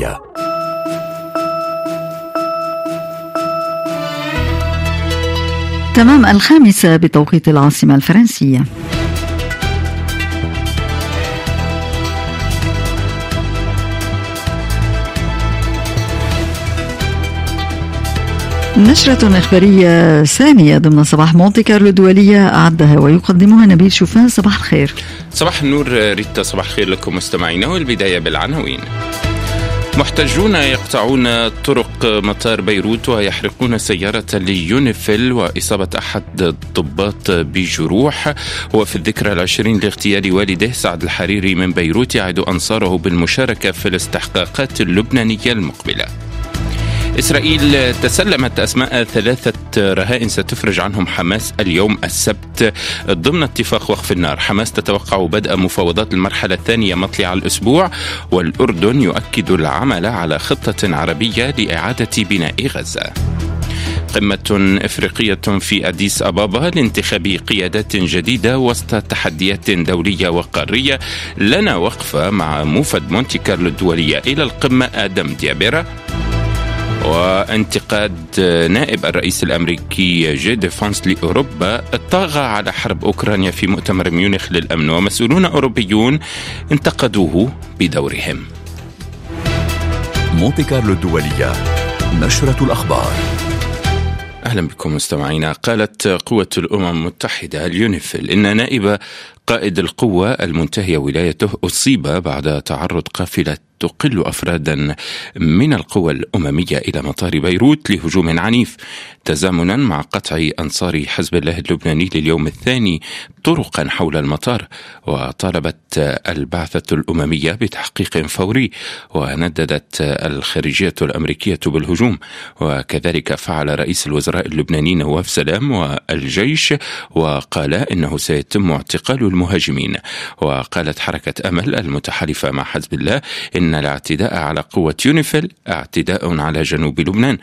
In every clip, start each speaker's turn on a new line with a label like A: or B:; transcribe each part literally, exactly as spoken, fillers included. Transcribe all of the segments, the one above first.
A: الدولية.
B: تمام الخامسة بتوقيت العاصمة الفرنسية. نشرة إخبارية ثانية ضمن صباح مونتي كارلو الدولية أعدها ويقدمها نبيل شوفان. صباح الخير.
C: صباح النور ريتا، صباح الخير لكم مستمعينا، والبداية بالعناوين. محتجون يقطعون طرق مطار بيروت ويحرقون سيارة ليونيفيل وإصابة أحد الضباط بجروح. وفي الذكرى العشرين لاغتيال والده سعد الحريري من بيروت يعد أنصاره بالمشاركة في الاستحقاقات اللبنانية المقبلة. إسرائيل تسلمت أسماء ثلاثة رهائن ستفرج عنهم حماس اليوم السبت ضمن اتفاق وقف النار. حماس تتوقع بدء مفاوضات المرحلة الثانية مطلع الأسبوع، والأردن يؤكد العمل على خطة عربية لإعادة بناء غزة. قمة إفريقية في أديس أبابا لانتخاب قيادات جديدة وسط تحديات دولية وقارية. لنا وقفة مع موفد مونتي كارلو الدولية إلى القمة آدم ديابيرا. وانتقاد نائب الرئيس الأمريكي جي فانس لأوروبا الطاغة على حرب أوكرانيا في مؤتمر ميونخ للأمن، ومسؤولون أوروبيون انتقدوه بدورهم.
A: مونتي كارلو الدولية، نشرة الأخبار.
C: أهلا بكم مستمعينا. قالت قوة الأمم المتحدة اليونيفيل إن نائب قائد القوة المنتهية ولايته أصيب بعد تعرض قافلة تقل أفرادا من القوى الأممية إلى مطار بيروت لهجوم عنيف، تزامنا مع قطع أنصار حزب الله اللبناني لليوم الثاني طرقا حول المطار. وطالبت البعثة الأممية بتحقيق فوري، ونددت الخارجية الأمريكية بالهجوم. وكذلك فعل رئيس الوزراء اللبناني نواف سلام والجيش، وقال إنه سيتم اعتقال المهاجمين. وقالت حركة أمل المتحالفة مع حزب الله إن الاعتداء على قوة يونيفيل اعتداء على جنوب لبنان،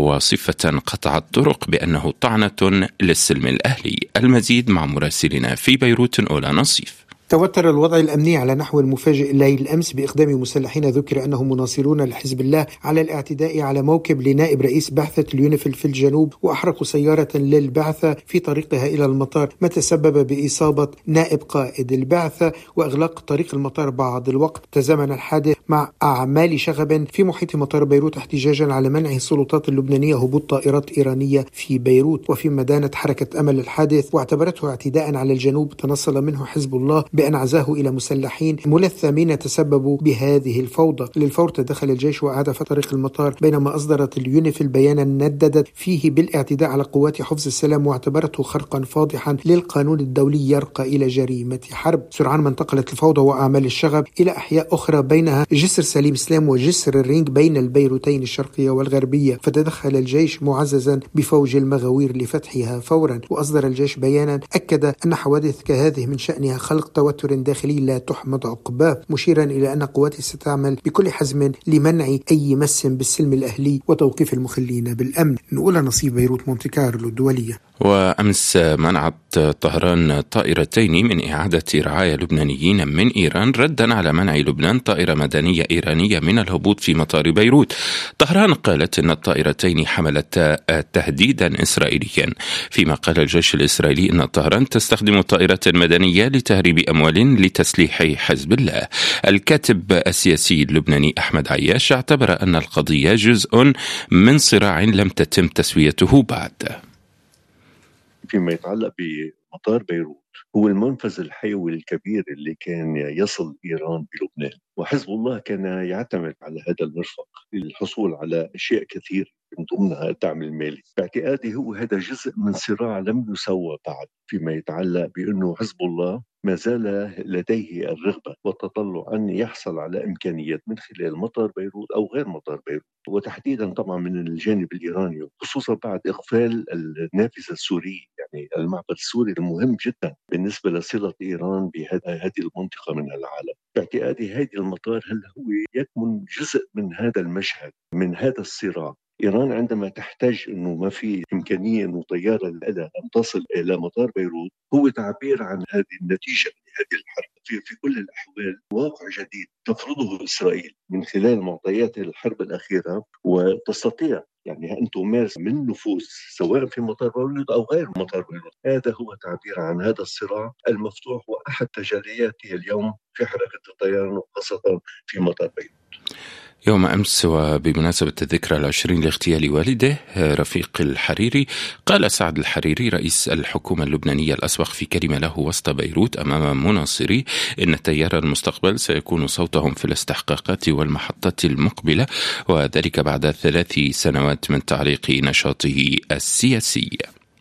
C: وصفة قطع الطرق بأنه طعنة للسلم الأهلي. المزيد مع مراسلنا في بيروت أولا نصيف.
D: توتر الوضع الأمني على نحو المفاجئ ليل الأمس بإقدام مسلحين ذكر أنهم مناصرون لحزب الله على الاعتداء على موكب لنائب رئيس بعثة اليونيفيل في الجنوب، وأحرقوا سيارة للبعثة في طريقها إلى المطار، ما تسبب بإصابة نائب قائد البعثة وإغلاق طريق المطار بعض الوقت. تزامن الحادث مع أعمال شغب في محيط مطار بيروت احتجاجا على منع السلطات اللبنانية هبوط طائرات إيرانية في بيروت. وفيما دانت حركة أمل الحادث واعتبرته اعتداء على الجنوب تنصل منه حزب الله بأن عزاه إلى مسلحين ملثمين تسببوا بهذه الفوضى. للفور تدخل الجيش وأعاد فتح طريق المطار، بينما أصدرت اليونيفيل بيانا نددت فيه بالاعتداء على قوات حفظ السلام واعتبرته خرقا فاضحا للقانون الدولي يرقى إلى جريمة حرب. سرعان ما انتقلت الفوضى وأعمال الشغب إلى أحياء أخرى بينها جسر سليم سلام وجسر الرينج بين البيروتين الشرقية والغربية، فتدخل الجيش معززا بفوج المغاوير لفتحها فورا. وأصدر الجيش بيانا أكد أن حوادث كهذه من شأنها خلق توتر داخلي لا تحمد عقباه، مشيرا إلى أن قواتي ستعمل بكل حزم لمنع أي مس بالسلم الأهلي وتوقيف المخلين بالأمن. نقول نصيب بيروت مونتي كارلو الدولية.
C: وأمس منعت طهران طائرتين من إعادة رعاية لبنانيين من إيران ردا على منع لبنان طائرة مدنية إيرانية من الهبوط في مطار بيروت. طهران قالت أن الطائرتين حملتا تهديدا إسرائيليا، فيما قال الجيش الإسرائيلي أن طهران تستخدم طائرات مدنية لتهريب أموال لتسليح حزب الله. الكاتب السياسي اللبناني أحمد عياش اعتبر أن القضية جزء من صراع لم تتم تسويته بعد.
E: فيما يتعلق بمطار بيروت، هو المنفذ الحيوي الكبير اللي كان يصل إيران بلبنان، وحزب الله كان يعتمد على هذا المرفق للحصول على أشياء كثير من ضمنها الدعم المالي. باعتقادي هو هذا جزء من صراع لم يسوى بعد، فيما يتعلق بأنه حزب الله ما زال لديه الرغبة والتطلع أن يحصل على إمكانيات من خلال مطار بيروت أو غير مطار بيروت، وتحديدا طبعا من الجانب الإيراني، خصوصا بعد إغفال النافذة السورية، يعني المعبر السوري المهم جدا بالنسبة لصلة إيران بهذه المنطقة من العالم. باعتقادي هذه المطار هل هو يكمن جزء من هذا المشهد، من هذا الصراع. إيران عندما تحتاج أنه ما في إمكانية أنه طيارة لها أن تصل إلى مطار بيروت، هو تعبير عن هذه النتيجة لهذه الحرب. في, في كل الأحوال واقع جديد تفرضه إسرائيل من خلال معطيات الحرب الأخيرة، وتستطيع يعني أن تمارس من نفوذ سواء في مطار بيروت أو غير مطار بيروت. هذا هو تعبير عن هذا الصراع المفتوح وأحد تجلياته اليوم في حركة الطيران وخاصة في مطار بيروت.
C: يوم أمس وبمناسبة الذكرى العشرين لاغتيال والده رفيق الحريري، قال سعد الحريري رئيس الحكومة اللبنانية الأسبق في كلمة له وسط بيروت أمام مناصري إن تيار المستقبل سيكون صوتهم في الاستحقاقات والمحطات المقبلة، وذلك بعد ثلاث سنوات من تعليق نشاطه السياسي.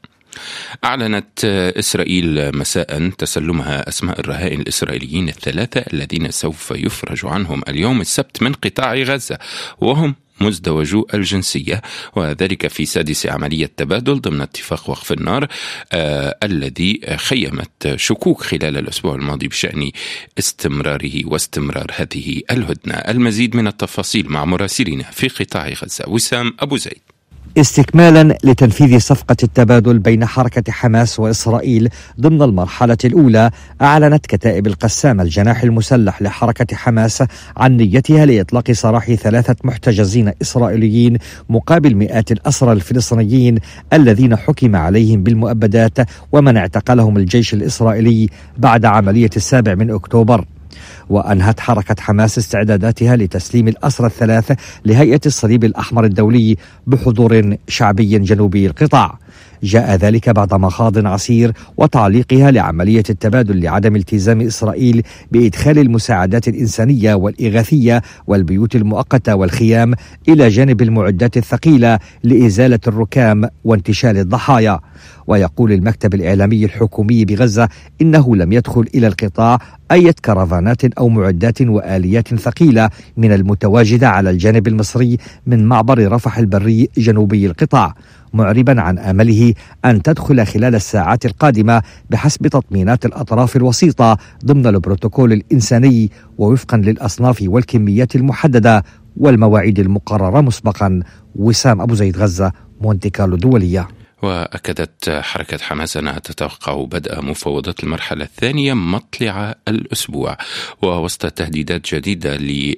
C: أعلنت إسرائيل مساء تسلمها أسماء الرهائن الإسرائيليين الثلاثة الذين سوف يفرج عنهم اليوم السبت من قطاع غزة، وهم مزدوجو الجنسية، وذلك في سادس عملية تبادل ضمن اتفاق وقف النار آه الذي خيمت شكوك خلال الأسبوع الماضي بشأن استمراره واستمرار هذه الهدنة. المزيد من التفاصيل مع مراسلنا في قطاع غزة وسام أبو زيد.
F: استكمالا لتنفيذ صفقة التبادل بين حركة حماس وإسرائيل ضمن المرحلة الأولى، أعلنت كتائب القسام الجناح المسلح لحركة حماس عن نيتها لإطلاق سراح ثلاثة محتجزين إسرائيليين مقابل مئات الأسرى الفلسطينيين الذين حكم عليهم بالمؤبدات ومن اعتقلهم الجيش الإسرائيلي بعد عملية السابع من أكتوبر. وأنهت حركة حماس استعداداتها لتسليم الأسرى الثلاث لهيئة الصليب الأحمر الدولي بحضور شعبي جنوبي القطاع. جاء ذلك بعد مخاض عسير وتعليقها لعملية التبادل لعدم التزام إسرائيل بإدخال المساعدات الإنسانية والإغاثية والبيوت المؤقتة والخيام إلى جانب المعدات الثقيلة لإزالة الركام وانتشال الضحايا. ويقول المكتب الإعلامي الحكومي بغزة إنه لم يدخل إلى القطاع أي كرفانات أو معدات وآليات ثقيلة من المتواجدة على الجانب المصري من معبر رفح البري جنوبي القطاع، معربا عن آمله أن تدخل خلال الساعات القادمة بحسب تطمينات الأطراف الوسيطة ضمن البروتوكول الإنساني ووفقا للأصناف والكميات المحددة والمواعيد المقررة مسبقا. وسام أبو زيد، غزة، مونتي كارلو دولية.
C: وأكدت حركة حماس أنها تتوقع بدء مفاوضات المرحلة الثانية مطلع الأسبوع، ووسط تهديدات جديدة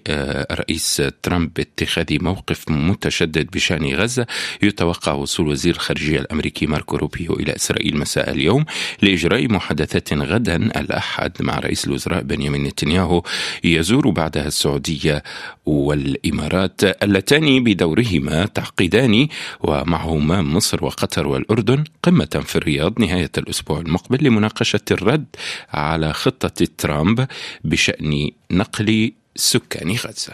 C: لرئيس ترامب باتخاذ موقف متشدد بشأن غزة، يتوقع وصول وزير الخارجية الأمريكي ماركو روبيو إلى إسرائيل مساء اليوم لإجراء محادثات غدا الأحد مع رئيس الوزراء بنيامين نتنياهو، يزور بعدها السعودية والإمارات اللتان بدورهما تعقيدان ومعهما مصر وقطر والأردن قمة في الرياض نهاية الأسبوع المقبل لمناقشة الرد على خطة ترامب بشأن نقل سكان غزة.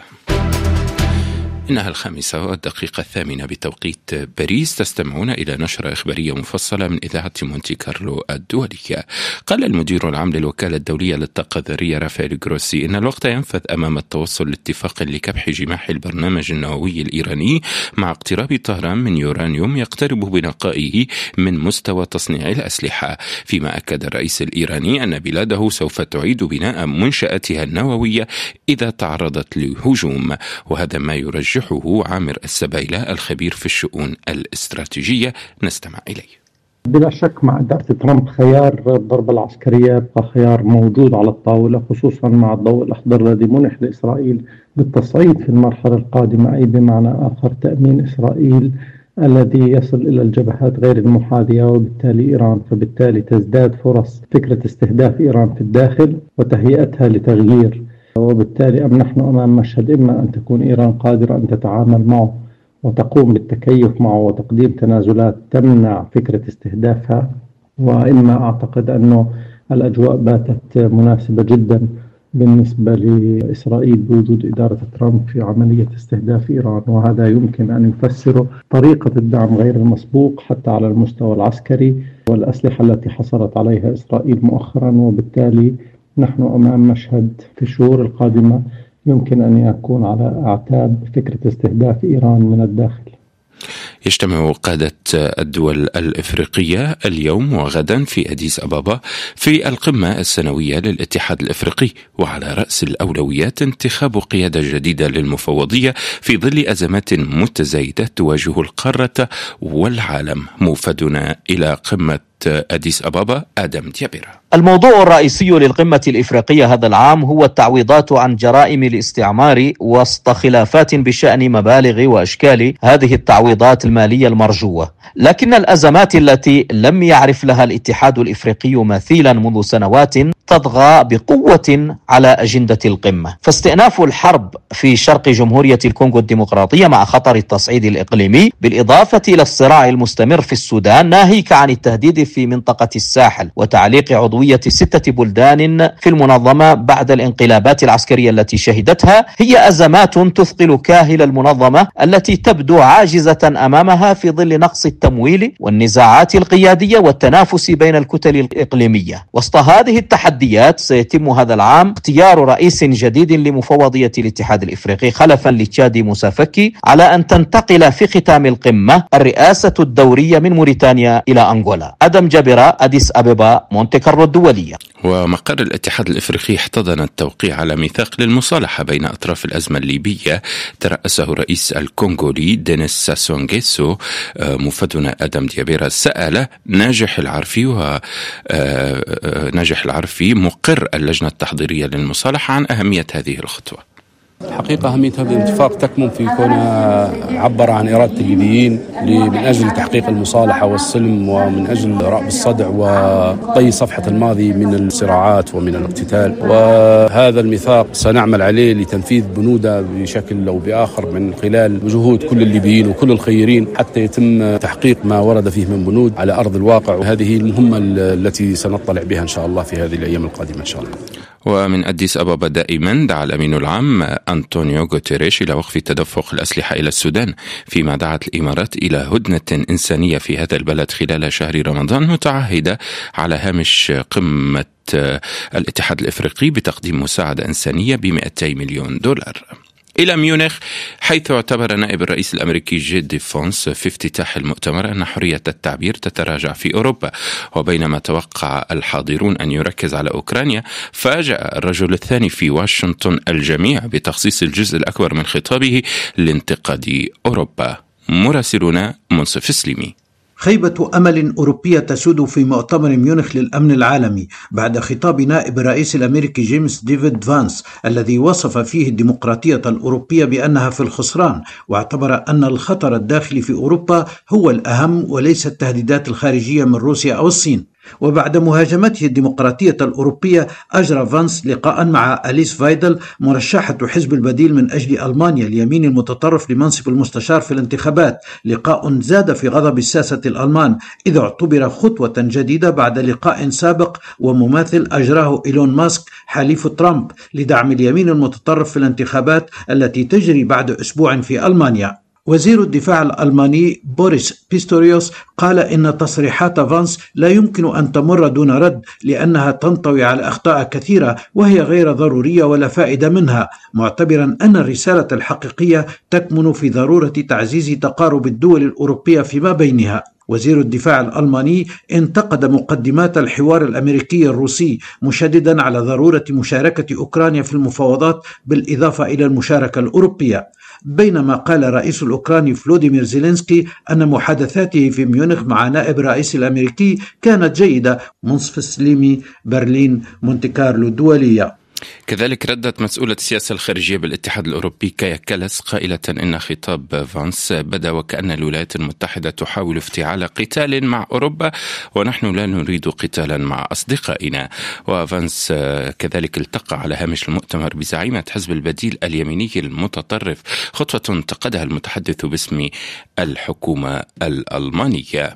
C: إنها الخامسة والدقيقة الثامنة بتوقيت باريس. تستمعون إلى نشرة إخبارية مفصلة من إذاعة مونتي كارلو الدولية. قال المدير العام للوكالة الدولية للطاقة الذرية رافائيل جروسي إن الوقت ينفذ أمام التوصل لاتفاق لكبح جماح البرنامج النووي الإيراني مع اقتراب طهران من يورانيوم يقترب بنقائه من مستوى تصنيع الأسلحة، فيما أكد الرئيس الإيراني أن بلاده سوف تعيد بناء منشآتها النووية إذا تعرضت لهجوم، وهذا ما يرجح عامر السبايلة الخبير في الشؤون الاستراتيجية. نستمع إليه.
G: بلا شك مع إدارة ترامب خيار الضربة العسكرية بقى خيار موجود على الطاولة، خصوصا مع الضوء الأخضر الذي منح لإسرائيل بالتصعيد في المرحلة القادمة، أي بمعنى آخر تأمين إسرائيل الذي يصل إلى الجبهات غير المحاذية وبالتالي إيران، فبالتالي تزداد فرص فكرة استهداف إيران في الداخل وتهيئتها لتغيير، وبالتالي أم نحن أمام مشهد إما أن تكون إيران قادرة أن تتعامل معه وتقوم بالتكيف معه وتقديم تنازلات تمنع فكرة استهدافها، وإما أعتقد أنه الأجواء باتت مناسبة جدا بالنسبة لإسرائيل بوجود إدارة ترامب في عملية استهداف إيران، وهذا يمكن أن يفسر طريقة الدعم غير المسبوق حتى على المستوى العسكري والأسلحة التي حصلت عليها إسرائيل مؤخرا. وبالتالي نحن أمام مشهد في الشهور القادمة يمكن أن يكون على أعتاب فكرة استهداف إيران من الداخل.
C: يجتمع قادة الدول الإفريقية اليوم وغدا في أديس أبابا في القمة السنوية للاتحاد الإفريقي، وعلى رأس الأولويات انتخاب قيادة جديدة للمفوضية في ظل أزمات متزايدة تواجه القارة والعالم. موفدنا إلى قمة أديس أبابا آدم ديابيرا.
H: الموضوع الرئيسي للقمة الإفريقية هذا العام هو التعويضات عن جرائم الاستعمار وسط خلافات بشأن مبالغ وأشكال هذه التعويضات المالية المرجوة، لكن الأزمات التي لم يعرف لها الاتحاد الإفريقي مثيلا منذ سنوات تطغى بقوة على أجندة القمة. فاستئناف الحرب في شرق جمهورية الكونغو الديمقراطية مع خطر التصعيد الإقليمي بالإضافة إلى الصراع المستمر في السودان ناهيك عن التهديد في منطقة الساحل وتعليق عضوية ستة بلدان في المنظمة بعد الانقلابات العسكرية التي شهدتها هي أزمات تثقل كاهل المنظمة التي تبدو عاجزة أمامها في ظل نقص التمويل والنزاعات القيادية والتنافس بين الكتل الإقليمية. وسط هذه التحديات سيتم هذا العام اختيار رئيس جديد لمفوضية الاتحاد الإفريقي خلفا لتشادي موسى فكي على أن تنتقل في ختام القمة الرئاسة الدورية من موريتانيا إلى أنغولا. آدم جابيرا، أديس أبابا، مونتي كارلو الدولية.
C: ومقر الاتحاد الإفريقي احتضن التوقيع على ميثاق للمصالحة بين أطراف الأزمة الليبية ترأسه رئيس الكونغولي دينيس ساسو نغيسو. مفدنا آدم ديابيرا سأل ناجح العرفي وناجح العرفي مقر اللجنة التحضيرية للمصالحة عن أهمية هذه الخطوة.
I: حقيقة أهمية هذا الاتفاق تكمن في كونها عبر عن إرادة الليبيين من أجل تحقيق المصالحة والسلم ومن أجل رأب الصدع وطي صفحة الماضي من الصراعات ومن الاقتتال. وهذا الميثاق سنعمل عليه لتنفيذ بنوده بشكل أو بآخر من خلال جهود كل الليبيين وكل الخيرين حتى يتم تحقيق ما ورد فيه من بنود على أرض الواقع. وهذه المهمة التي سنطلع بها إن شاء الله في هذه الأيام القادمة إن شاء الله.
C: ومن أديس أبابا دائما دعا الأمين العام أنطونيو غوتيريش إلى وقف تدفق الأسلحة إلى السودان، فيما دعت الإمارات إلى هدنة إنسانية في هذا البلد خلال شهر رمضان، متعهدة على هامش قمة الاتحاد الإفريقي بتقديم مساعدة إنسانية بمئتي مليون دولار. إلى ميونخ، حيث اعتبر نائب الرئيس الأمريكي جي دي فونس في افتتاح المؤتمر أن حرية التعبير تتراجع في أوروبا. وبينما توقع الحاضرون أن يركز على أوكرانيا، فاجأ الرجل الثاني في واشنطن الجميع بتخصيص الجزء الأكبر من خطابه لانتقاد أوروبا. مراسلنا منصف سليمي.
J: خيبة أمل أوروبية تسود في مؤتمر ميونخ للأمن العالمي بعد خطاب نائب الرئيس الأمريكي جيمس ديفيد فانس الذي وصف فيه الديمقراطية الأوروبية بأنها في الخسران، واعتبر أن الخطر الداخلي في أوروبا هو الأهم وليس التهديدات الخارجية من روسيا أو الصين. وبعد مهاجمته الديمقراطية الأوروبية، أجرى فانس لقاء مع أليس فايدل مرشحة حزب البديل من أجل ألمانيا اليمين المتطرف لمنصب المستشار في الانتخابات، لقاء زاد في غضب الساسة الألمان إذا اعتبر خطوة جديدة بعد لقاء سابق ومماثل أجراه إيلون ماسك حليف ترامب لدعم اليمين المتطرف في الانتخابات التي تجري بعد أسبوع في ألمانيا. وزير الدفاع الألماني بوريس بيستوريوس قال إن تصريحات فانس لا يمكن أن تمر دون رد لأنها تنطوي على أخطاء كثيرة وهي غير ضرورية ولا فائدة منها، معتبرا أن الرسالة الحقيقية تكمن في ضرورة تعزيز تقارب الدول الأوروبية فيما بينها. وزير الدفاع الألماني انتقد مقدمات الحوار الأمريكي الروسي، مشددا على ضرورة مشاركة أوكرانيا في المفاوضات بالإضافة إلى المشاركة الأوروبية. بينما قال الرئيس الأوكراني فلوديمير زيلينسكي أن محادثاته في ميونخ مع نائب الرئيس الأمريكي كانت جيدة. منصف السليمي، برلين، مونتي كارلو الدولية.
C: كذلك ردت مسؤولة السياسة الخارجية بالاتحاد الأوروبي كايا كالس قائلة إن خطاب فانس بدا وكأن الولايات المتحدة تحاول افتعال قتال مع أوروبا، ونحن لا نريد قتالا مع أصدقائنا. وفانس كذلك التقى على هامش المؤتمر بزعيمة حزب البديل اليميني المتطرف، خطوة انتقدها المتحدث باسم الحكومة الألمانية.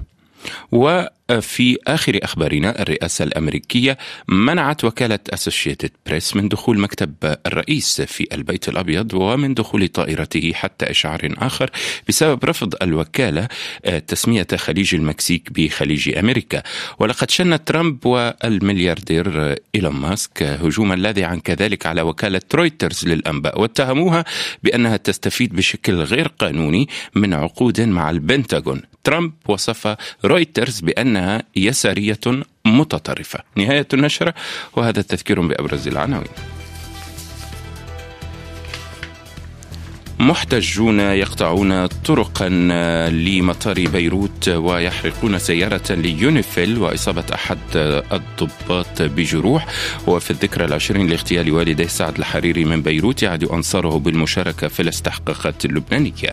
C: وفي آخر أخبارنا، الرئاسة الأمريكية منعت وكالة أسوشيتد بريس من دخول مكتب الرئيس في البيت الأبيض ومن دخول طائرته حتى إشعار آخر بسبب رفض الوكالة تسمية خليج المكسيك بخليج أمريكا. ولقد شن ترامب والملياردير إيلون ماسك هجوما لاذعا كذلك على وكالة رويترز للأنباء، واتهموها بأنها تستفيد بشكل غير قانوني من عقود مع البنتاغون. ترامب وصف رويترز بأنها يسارية متطرفة. نهاية النشرة، وهذا التذكير بأبرز العناوين. محتجون يقطعون طرقا لمطار بيروت ويحرقون سيارة ليونيفيل وإصابة أحد الضباط بجروح. وفي الذكرى العشرين لاغتيال والدي سعد الحريري من بيروت يعد أنصاره بالمشاركة في الاستحقاقات اللبنانية.